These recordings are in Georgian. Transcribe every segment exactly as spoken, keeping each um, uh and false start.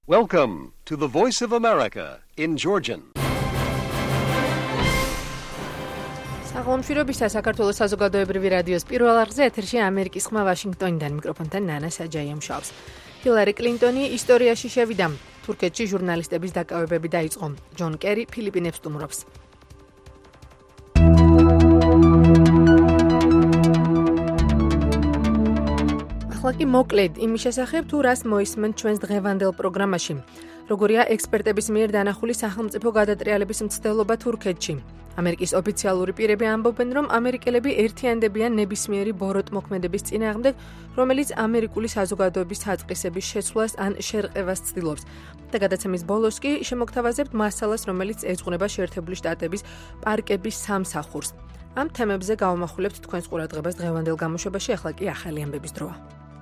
Welcome to the Voice of America in Georgian. საღამოშვილობისა საქართველოს საზოგადოებრივი რადიოს პირველ არხზე ეთერში ამერიკის ხმა ვაშინგტონიდან მიკროფონთან ნანა საჯაია მუშაობს. ჰილარი კლინტონი ისტორიაში შევიდა. თურქეთში ჟურნალისტების დაკავებები დაიწყო. ჯონ კერი ფილიპინებს სტუმრობს. ახლა კი მოკლედ იმის შესახებ თუ რას მოისმენთ ჩვენს დღევანდელ პროგრამაში. როგორია ექსპერტების მიერ დანახული სახელმწიფო გადატრიალების მცდელობა თურქეთში. ამერიკის ოფიციალური პირები ამბობენ, რომ ამერიკელები ერთიანდებიან ნებისმიერი ბოროტმოქმედების წინააღმდეგ, რომელიც ამერიკული საზოგადოების საწყისების შეცვლას ან შერყევას ცდილობს. და გადაცემის ბოლოს კი შემოგთავაზებთ მასალას, რომელიც ეძღვნება შეერთებული შტატების პარკების სამსახურს. ამ თემებზე გავამახვილებთ თქვენს ყურადღებას დღევანდელ გამოშვებაში, ახლა კი ახალი ამბების დროა.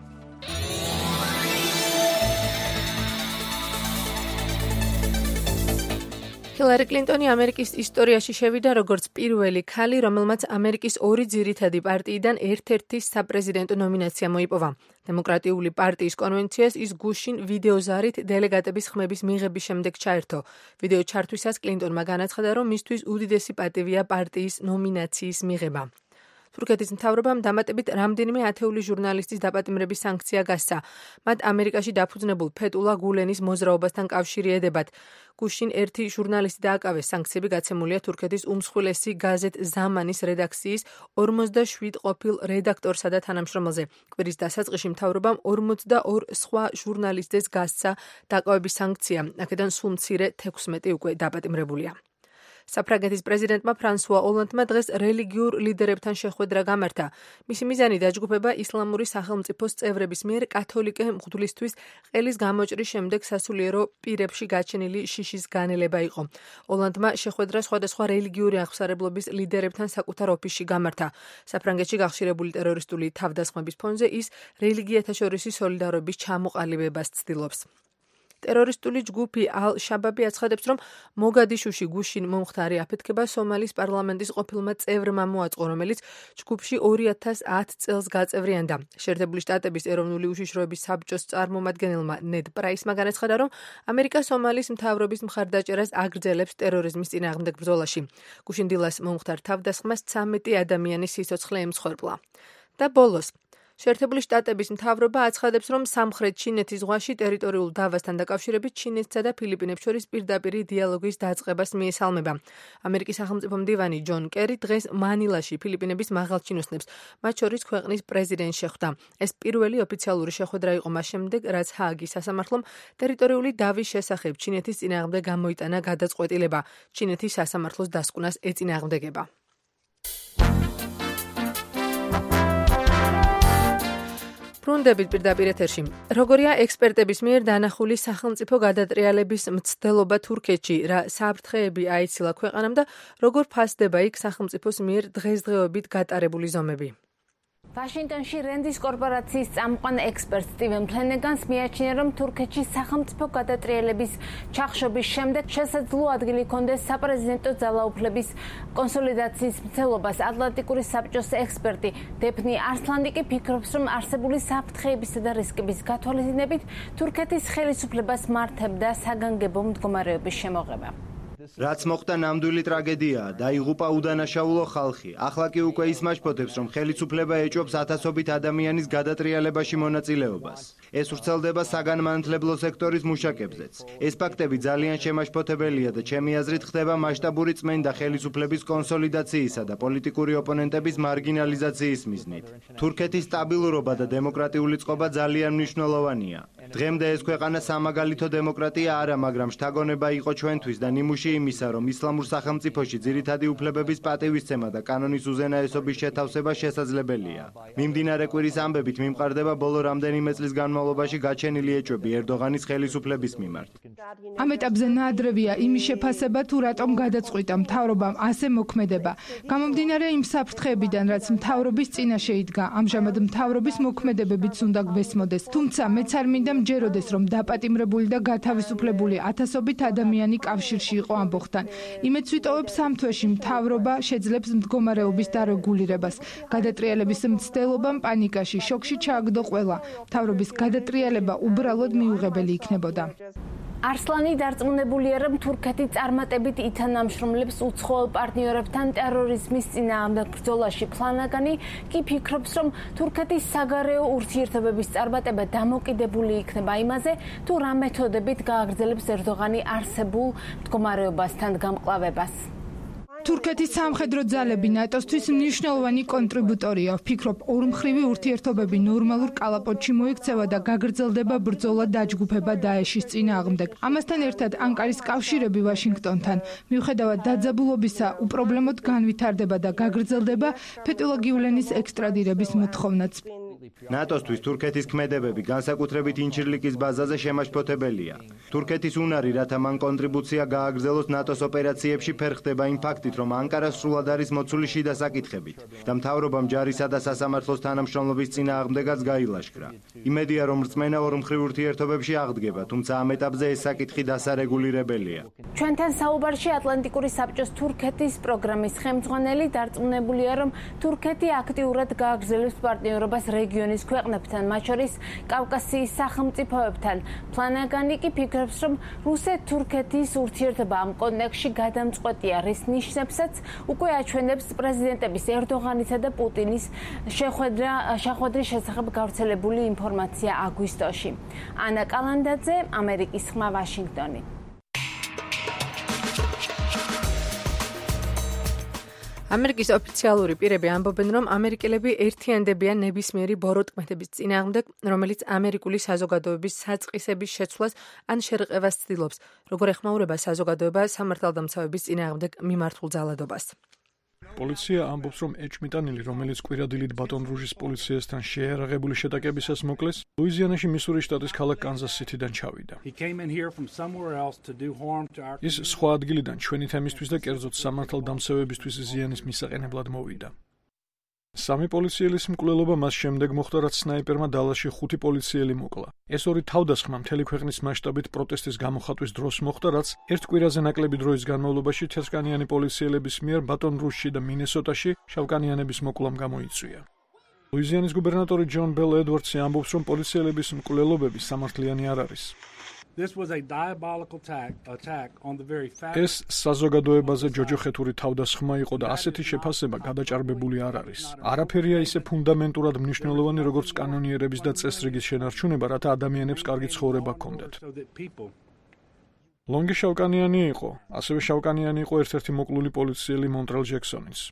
ჰილარი კლინტონი ამერიკის ისტორიაში შევიდა როგორც პირველი ქალი, რომელმაც ამერიკის ორი ძირითადი პარტიიდან ერთ-ერთი საპრეზიდენტო ნომინაცია მოიპოვა. დემოკრატიული პარტიის კონვენციას ის გუშინ ვიდეოზარით დელეგატების ხმების მიღების შემდეგ ჩაერთო. ვიდეო ჩართვისას კლინტონმა განაცხადა, რომ მისთვის უდიდესი პატივია პარტიის ნომინაციის მიღება. თურქეთის მთავრობამ დამატებით რამდენიმე ათეული ჟურნალისტის დაპატიმრების სანქცია გასცა. მათ ამერიკაში დაფუძნებულ ფეტულა გულენის მოძრაობასთან კავშირი ედებათ. გუშინ ერთი ჟურნალისტი დააკავეს. სანქციები გაცემულია თურქეთის უმსხვილესი გაზეთ ზამანის რედაქციის ორმოცდაშვიდ ყოფილ რედაქტორსა და თანამშრომელზე. კვირის დასაწყისში მთავრობამ ორმოცდაორ სხვა ჟურნალისტს გასცა დაკავების სანქცია. აქედან სულ მცირე თექვსმეტი უკვე დაპატიმრებულია. საფრანგეთის პრეზიდენტმა ფრანსუა ოლანდმა დღეს რელიგიურ ლიდერებთან შეხვედრა გამართა. მისი მიზანი დაჯგუფება ისლამური სახელმწიფოს წევრების მიერ კათოლიკე მღვდლისთვის ყელის გამოჭრის შემდეგ სასულიერო პირებში გაჩენილი შიშის განელება იყო. ოლანდმა შეხვედრა სხვადასხვა რელიგიური აღმსარებლობის ლიდერებთან საკუთარ ოფისში გამართა. საფრანგეთში გახშირებული ტერორისტული თავდასხმების ფონზე ის რელიგიათა შორისი სოლიდარობის ჩამოყალიბებას ცდილობს. ტერორისტული ჯგუფი ალ-შაბაბი აცხადებს, რომ მოგადიშუში გუშინ მომხდარი აფეთქება სომალის პარლამენტის ყოფილმა წევრმა მოაწყო, რომელიც ჯგუფში ორი ათას ათ წელს გაწევრიანდა. შეერთებული შტატების ეროვნული უშიშროების საბჭოს წარმომადგენელმა ნედ პრაისმა განაცხადა, რომ ამერიკა სომალის მთავრობის მხარდაჭერას აგრძელებს ტერორიზმის წინააღმდეგ ბრძოლაში. გუშინ დილას მომხდარ თავდასხმას ცამეტი ადამიანის სიცოცხლე ემსხვერპლა. და ბოლოს შეერთებული შტატების მთავრობა აცხადებს, რომ სამხრეთ ჩინეთის ზღვაში ტერიტორიულ დავასთან დაკავშირებით ჩინეთსა და ფილიპინებს შორის პირდაპირი დიალოგის დაწყებას მიესალმება. ამერიკის სახელმწიფო მდივანი ჯონ კერი დღეს მანილაში ფილიპინების მაღალჩინოსნებს, მათ შორის ქვეყნის პრეზიდენტს შეხვდა. ეს პირველი ოფიციალური შეხვედრა იყო მას შემდეგ, რაც ჰააგის სასამართლომ ტერიტორიული დავის შესახებ ჩინეთის წინააღმდეგ გამოიტანა გადაწყვეტილება. ჩინეთის სასამართლოს დასკვნას ეწინააღმდეგება. ბრუნდებით პირდაპირ ეთერში. როგორია ექსპერტების მიერ დანახული სახელმწიფო გადატრიალების მცდელობა თურქეთში, რა საფრთხეები აიცილა ქვეყანამ და როგორ ფასდება იქ სახელმწიფოს მიერ დღესდღეობით გატარებული ზომები. ვაშინგტონში რენდის კორპორაციის წამყვან ექსპერტ სტივენ ფლენეგანს მიაჩნია, რომ თურქეთში სახელმწიფო გადატრიალების ჩახშობის შემდეგ შესაძლო ადგილი ჰქონდეს საპრეზიდენტო ძალაუფლების კონსოლიდაციის მცდელობას. ატლანტიკური საბჭოს ექსპერტი დეფნი არსლანი კი ფიქრობს, რომ არსებული საფრთხეებისა და რისკების გათვალისწინებით თურქეთის ხელისუფლებას მართებდა საგანგებო მდგომარეობის შემოღება. რაც მოხდა ნამდვილი ტრაგედიაა, დაიღუპა უდანაშაულო ხალხი. ახლა კი უკვე ის მაჩფოთებს, რომ ხელისუფლება ეჭვობს ათასობით ადამიანის გადატრიალებაში მონაწილეობას. ეს ვრცელდება საგანმანათლებლო სექტორის მუშაკებზეც. ეს ფაქტები ძალიან შემაშფოთებელია და ჩემი აზრით ხდება მასშტაბური წმენდა ხელისუფლების კონსოლიდაციისა და პოლიტიკური ოპონენტების მარგინალიზაციის მიზნით. თურქეთის სტაბილურობა და დემოკრატიული წყობა ძალიან მნიშვნელოვანია. დღემდე ეს ქვეყანა სამაგალითო დემოკრატია არა, მაგრამ შთაგონება იყო ჩვენთვის და ნიმუში იმისა, რომ ისლამურ სახელმწიფოში ძირითადი უფლებების პატივისცემა და კანონის უზენაესობის შეთავსება შესაძლებელია. მიმდინარე კვირის ამბებით მიმყარდება ბოლო რამდენიმე წლის განმავლობაში გაჩენილი ეჭვები ერდოღანის ხელისუფლების მიმართ. ამ ეტაპზე ნაადრევია იმის შეფასება, თუ რატომ გადაწყვიტა მთავრობამ ასე მოქმედება. გამომდინარე იმ საფრთხეებიდან, რაც მთავრობის წინაშე იდგა, ამჟამად მთავრობის მოქმედებებიც უნდა გვესმოდეს. თუმცა მეც არ მინდა მჯეროდეს, რომ დაპატიმრებული და გათავისუფლებული ათასობით ადამიანი კავშირში იყო ამბოხთან. იმედს ვიტოვებ სამ თვეში მთავრობა შეძლებს მდგომარეობის დარეგულირებას. გადატრიალების მცდელობამ პანიკაში, შოკში ჩააგდო ყველა. მთავრობის გადატრიალება უბრალოდ მიუღებელი იქნებოდა. არსლანი დარწმუნებულია, რომ თურქეთი წარმატებით ითანამშრომლებს უცხოელ პარტნიორებთან ტერორიზმის წინააღმდეგ ბრძოლაში. ფლანაგანი კი ფიქრობს, რომ თურქეთის საგარეო ურთიერთობების წარმატება დამოკიდებული იქნება იმაზე, თუ რა მეთოდებით გააგრძელებს ერდოღანი არსებულ მდგომარეობასთან გამკლავებას. თურქეთის სამხედრო ძალები ნატოსთვის მნიშვნელოვანი კონტრიბუტორია. ვფიქრობ, ორმხრივი ურთიერთობები ნორმალურ კალაპოტში მოიქცევა და გაგრძელდება ბრძოლა დაჯგუფება დაეშის წინააღმდეგ. ამასთან ერთად ანკარის კავშირები ვაშინგტონთან, მიუხედავად დაძაბულობისა, უპრობლემოდ განვითარდება და გაგრძელდება ფეტულა გიულენის ექსტრადირების მოთხოვნაც. ნატოსთვის თურქეთის ქმედებები განსაკუთრებით ინჩირლიკის ბაზაზე შემაშფოთებელია. თურქეთის უნარი, რათა მან კონტრიბუცია გააგრძელოს ნატოს ოპერაციებში, ფერხდება იმ ფაქტით, რომ ანკარა სრულად არის მოცული შიდა საკითხებით და მთავრობამ ჯარისა და სასამართლოს თანამშრომლობის წინააღმდეგაც გაილაშქრა. იმედია, რომ რწმენა ორმხრივ ურთიერთობებში აღდგება, თუმცა ამ ეტაპზე ეს საკითხი დასარეგულირებელია. ჩვენთან საუბარში ატლანტიკური საბჭოს თურქეთის პროგრამის ხელმძღვანელი დარწმუნებულია, რომ თურქეთი აქტიურად გააგრძელებს პარტნიორობას რეგიონის ქვეყნებთან, მათ შორის კავკასიის სახელმწიფოებთან. ფლანაგანი კი ფიქრობს, რომ რუსეთ-თურქეთის ურთიერთობა ამ კონტექსტში გადამწყვეტია, რის ნიშნებსაც უკვე აჩვენებს პრეზიდენტების ერდოღანისა და პუტინის შეხვედრა შეხვედრის შესახებ გავრცელებული ინფორმაცია აგვისტოში. ანა კალანდაძე, ამერიკის ხმა, ვაშინგტონი. ამერიკის ოფიციალური პირები ამბობენ, რომ ამერიკელები ერთიანდებიან ნებისმიერი ბოროტკმეთების წინააღმდეგ, რომელიც ამერიკული საზოგადოების საწყისების შეცვლას ან შერყევას ცდილობს, როგორ ეხმაურება საზოგადოება სამართალდამცავების წინააღმდეგ მიმართულ ძალადობას. პოლიცია ამბობს, რომ ეჭმიტანილი, რომელიც კვირადილით ბატონ რუჟის პოლიციასთან შეიარაღებული შეტაკებისას მოკლეს, ლუიზიანაში მისურის შტატის ქალაქ კანზას-სიტიდან ჩავიდა. ის სხვა ადგილიდან ჩვენი თემისთვის და კერძოდ სამართალდამცავებისთვის ზიანის მისაყენებლად მოვიდა. სამი პოლიციელის მკვლელობა მას შემდეგ მოხდა, რაც სნაიპერმა დალასში ხუთი პოლიციელი მოკლა. ეს ორი თავდასხმა მთელი ქვეყნის მასშტაბით პროტესტის გამოხატვის დროს მოხდა, რაც ერთ კვირაზე ნაკლები დროის განმავლობაში თეთრკანიანი პოლიციელების მიერ ბატონ რუჟში და მინესოტაში შავკანიანების მოკვლამ გამოიწვია. ლუიზიანის გუბერნატორი ჯონ ბელ ედვარდსი ამბობს, რომ პოლიციელების მკვლელობები სამართლიანი არ არის. ეს საზოგადოებაზე ჯოჯოხეთური თავდასხმა იყო და ასეთი შეფასება გადაჭარბებული არ არის. არაფერია ისე ფუნდამენტურად მნიშვნელოვანი, როგორც კანონიერების და წესრიგის შენარჩუნება, რათა ადამიანებს კარგი ცხოვრება ჰქონდათ. ლონგი შავკანიანი იყო, ასევე შავკანიანი იყო ერთ-ერთი მოკლული პოლიციელი მონტრელ ჯექსონიც.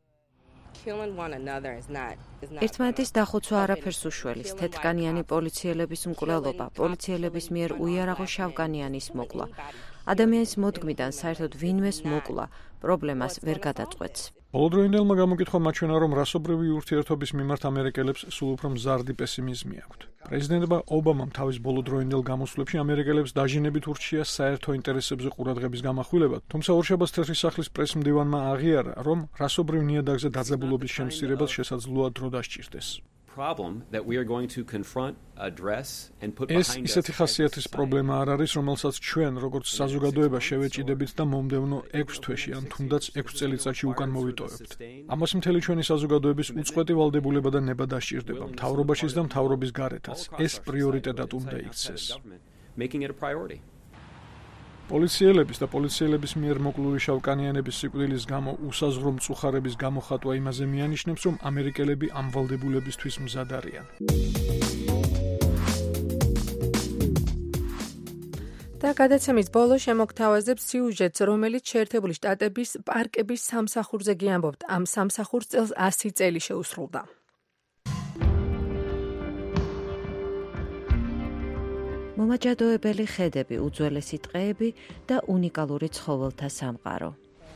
ერთმანეთის დახოცვა არაფერს უშველის. თეთრკანიანი პოლიციელების მკვლელობა, პოლიციელების მიერ უიარაღო შავკანიანის მოკლა. ადამიანის მოდგმიდან საერთოდ ვინმეს მოკლა, პრობლემას ვერ გადაწყვეტს. ბოლოდროინდელმა გამოკითხვა მაჩვენა, რომ რასობრივი ურთიერთობის მიმართ ამერიკელებს სულ უფრო მზარდი პესიმიზმი აქვთ. პრეზიდენტმა ობამამ თავის ბოლოდროინდელ გამოსვლებში ამერიკელებს დაჟინებით ურჩია საერთო ინტერესებზე ყურადღების გამახვილება, თუმცა ორშაბათს თეთრი სახლის პრესმდივანმა აღიარა, რომ რასობრივ ნიადაგზე დაძაბულობის შემცირებას შესაძლოა დრო დასჭირდეს. ეს ისეთი ხასიათის პრობლემა არ არის, რომელსაც ჩვენ, როგორც საზოგადოება, შევეჭიდებით და მომდევნო ექვს თვეში ან თუნდაც ექვს წელიწადში უკან მოვიტოვებთ. ამას მთელი ჩვენი საზოგადოების უწყვეტი ვალდებულება და ნება დასჭირდება, მთავრობაშიც და მთავრობის გარეთაც. ეს პრიორიტეტად უნდა იქცეს. პოლიციელების და პოლიციელების მიერ მოკლული შავკანიანების სიკვდილის გამო უსაზღვრო მწუხარების გამოხატვა იმაზე მიანიშნებს, რომ ამერიკელები ამ ვალდებულებისთვის მზად არიან. და გადაცემის ბოლო შემოგთავაზებს სიუჟეტს, რომელიც შეერთებული შტატების პარკების სამსახურზე გიამბობთ. ამ სამსახურს წელს ასი წელი შეუსრულდა. მომაჯადოებელი ხედები, უძველესი ტყეები და უნიკალური ცხოველთა სამყარო.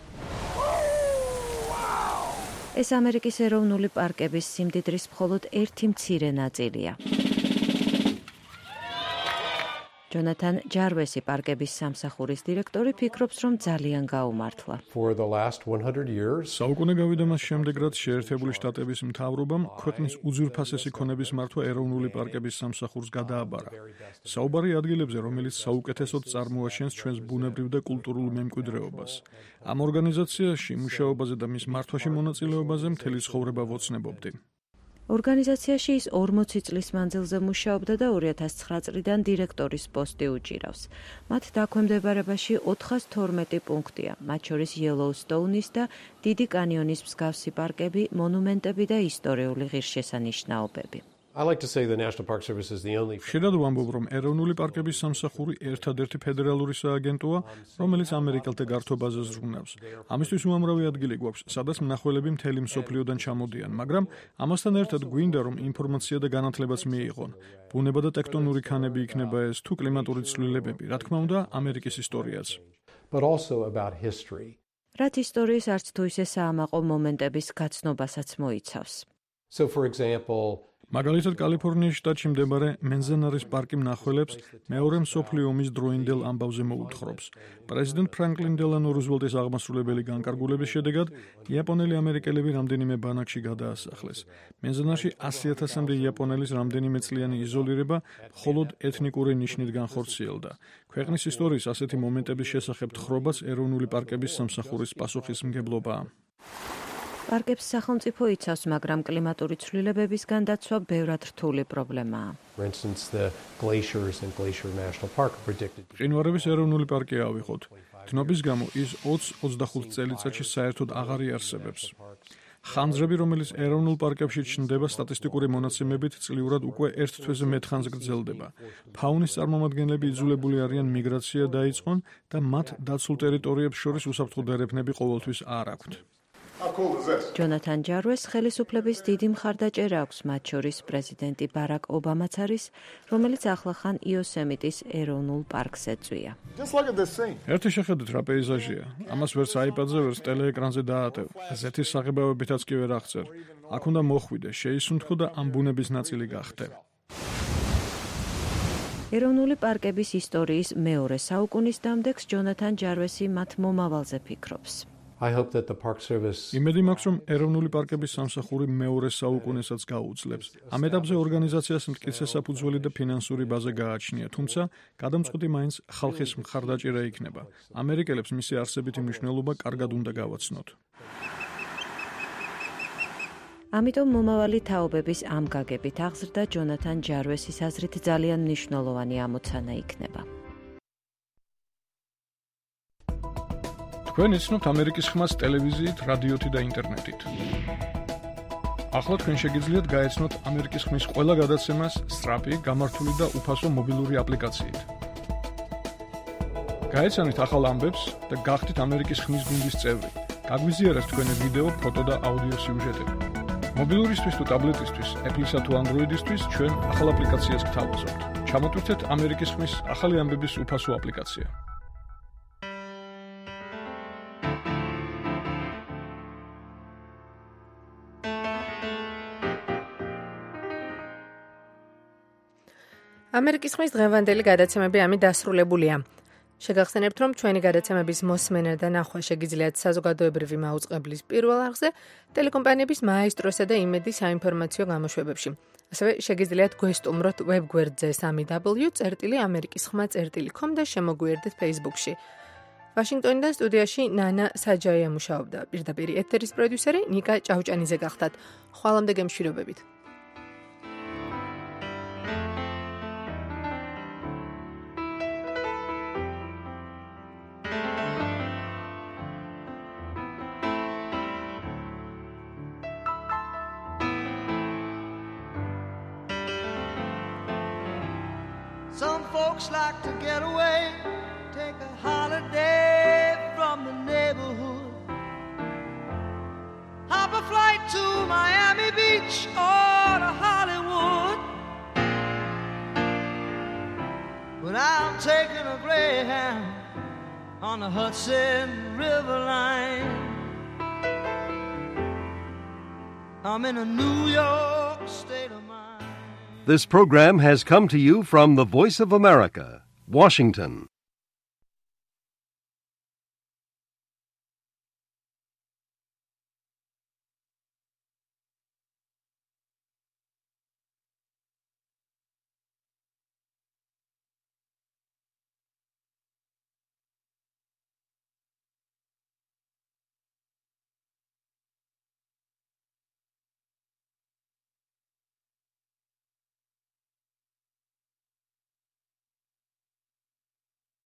ეს ამერიკის ეროვნული პარკების სიმდიდრის მხოლოდ ერთი მცირე ნაწილია. ჯონათან ჯარვესი პარკების სამსახურის დირექტორი ფიქრობს, რომ ძალიან გაუმართლა. საუკუნე გავიდა მას შემდეგ, რაც შეერთებული შტატების მთავრობამ ქვეყნის უძვირფასესი ქონების მართვა ეროვნული პარკების სამსახურს გადააბარა. საუბარი ადგილებზე, რომელიც საუკეთესოდ წარმოაჩენს ჩვენს ბუნებრივ და კულტურულ მემკვიდრეობას. ამ ორგანიზაციაში მუშაობაზე და მის მართვაში მონაწილეობაზე მთელი ცხოვრება ვოცნებობდი. ორგანიზაციაში ის ორმოცი წლის მანძილზე მუშაობდა და ორი ათას ცხრა წლიდან დირექტორის პოსტი უჭირავს. მათ დაქვემდებარებაში ოთხას თორმეტი პუნქტია, მათ შორის იელოუსტოუნის და დიდი კანიონის მსგავსი პარკები, მონუმენტები და ისტორიული ღირსშესანიშნაობები. ხშირად ვამბობ, რომ ეროვნული პარკების სამსახური ერთადერთი ფედერალური სააგენტოა, რომელიც ამერიკელთა გართობაზე ზრუნავს. ამისთვის უამრავი ადგილი გვაქვს, სადაც მნახველები მთელი მსოფლიოდან ჩამოდიან, მაგრამ ამასთან ერთად გვინდა, რომ ინფორმაცია და განათლებაც მიიღონ. ბუნება და ტექტონური ქანები იქნება ეს, თუ კლიმატური ცვლილებები, რა თქმა უნდა, ამერიკის ისტორიაც. რაც ისტორიის არც თუ ისე საამაყო მომენტების გაცნობასაც მოიცავს. So for example, მაგალითად, კალიფორნიის შტატში მდებარე მენზენარის პარკი მნახველებს მეორე მსოფლიო ომის დროინდელ ამბავზე მოუთხრობს. პრეზიდენტ ფრანკლინ დელანო რუზველტის აღმასრულებელი განკარგულების შედეგად იაპონელი ამერიკელები რამდენიმე ბანაკში გადაასახლეს. მენზენარში ასი ათასამდე იაპონელის რამდენიმე წლიანი იზოლირება მხოლოდ ეთნიკური ნიშნით განხორციელდა. ქვეყნის ისტორიის ასეთი მომენტების შესახებ თხრობაც ეროვნული პარკების სამსახურის პასუხისმგებლობაა. პარკებს სახელმწიფო იცავს, მაგრამ კლიმატური ცვლილებებისგან დაცვა ბევრად რთული პრობლემაა. მყინვარების ეროვნული პარკი ავიღოთ. თნობის გამო ის ოცი ოცდახუთ წელიწადში საერთოდ აღარ იარსებებს. ხანძრები, რომელიც ეროვნულ პარკებში ჩნდება, სტატისტიკური მონაცემებით წლიურად უკვე ერთ თვეზე მეტ ხანს გრძელდება. ფაუნის წარმომადგენლები იძულებული არიან მიგრაცია დაიწყონ და მათ დაცულ ტერიტორიებს შორის უსაფრთხო დერეფნები ყოველთვის არ აქვთ. ჯონათან ჯარვეს ხელისუფლების დიდი მხარდაჭერა აქვს, მათ შორის პრეზიდენტი ბარაკ ობამაც არის, რომელიც ახლახან იოსემიტის ეროვნულ პარკს ეწვია. ერთი შეხედვით რა პეიზაჟია. ამას ვერც აიპადზე, ვერც ტელეეკრანზე დაატევ. ზეთის საღებავებითაც კი ვერ აღწერ. აქ უნდა მოხვიდე, შეისუნთქო და ამ ბუნების ნაწილი გახდე. ეროვნული პარკების ისტორიის მეორე საუკუნის დამდეგს ჯონათან ჯარვესი მათ მომავალზე ფიქრობს. იმედი მაქვს, რომ ეროვნული პარკების სამსახური მეორე საუკუნესაც გაუძლებს. ამ ეტაპზე ორგანიზაციას მტკიცე საფუძველი და ფინანსური ბაზა გააჩნია, თუმცა გადამწყვეტი მაინც ხალხის მხარდაჭერა იქნება. ამერიკელებს მისი არსებითი მნიშვნელობა კარგად უნდა გავაცნოთ. ამიტომ მომავალი თაობების ამ გაგებით აღზრდა ჯონათან ჯარვესის აზრით ძალიან მნიშვნელოვანი ამოცანა იქნება. თქვენ იცნობთ ამერიკის ხმას ტელევიზიით, რადიოთი და ინტერნეტით. ახლა თქვენ შეგიძლიათ გაეცნოთ ამერიკის ხმის ყველა გადაცემას სწრაფი, გამართული და უფასო მობილური აპლიკაციით. გაეცანით ახალ ამბებს და გახდით ამერიკის ხმის გუნდის წევრი. გაგვიზიარეთ თქვენი ვიდეო, ფოტო და აუდიო სიუჟეტები. მობილურისთვის თუ ტაბლეტისთვის, Apple-ისა თუ Android-ისთვის ჩვენ ახალ აპლიკაციას გთავაზობთ. ჩამოტვირთეთ ამერიკის ხმის ახალი ამბების უფასო აპლიკაცია. ამერიკის ხმის დღევანდელი გადაცემები ამით დასრულებულია. შეგახსენებთ, რომ ჩვენი გადაცემების მოსმენა და ნახვა შეგიძლიათ საზოგადოებრივი მაუწყებლის პირველ არხზე, ტელეკომპანიების მაესტროსა და იმედის საინფორმაციო გამოშვებებში. ასევე შეგიძლიათ გვესტუმროთ ვებგვერდზე სამი დაბლიუ წერტილი ამერიკის ხმა წერტილი კომ და შემოგვიერთდეთ Facebook-ში. ვაშინგტონიდან სტუდიაში ნანა საჯაია მუშაობდა. პირდაპირ ეთერის პროდიუსერი ნიკა ჭავჭანიძე გახდათ. ხვალამდე გემშვიდობებით. Some folks like to get away, take a holiday from the neighborhood. Hop a flight to Miami Beach or to Hollywood. But I'm taking a Greyhound on the Hudson River line. I'm in a New York state of mind. This program has come to you from the Voice of America, Washington.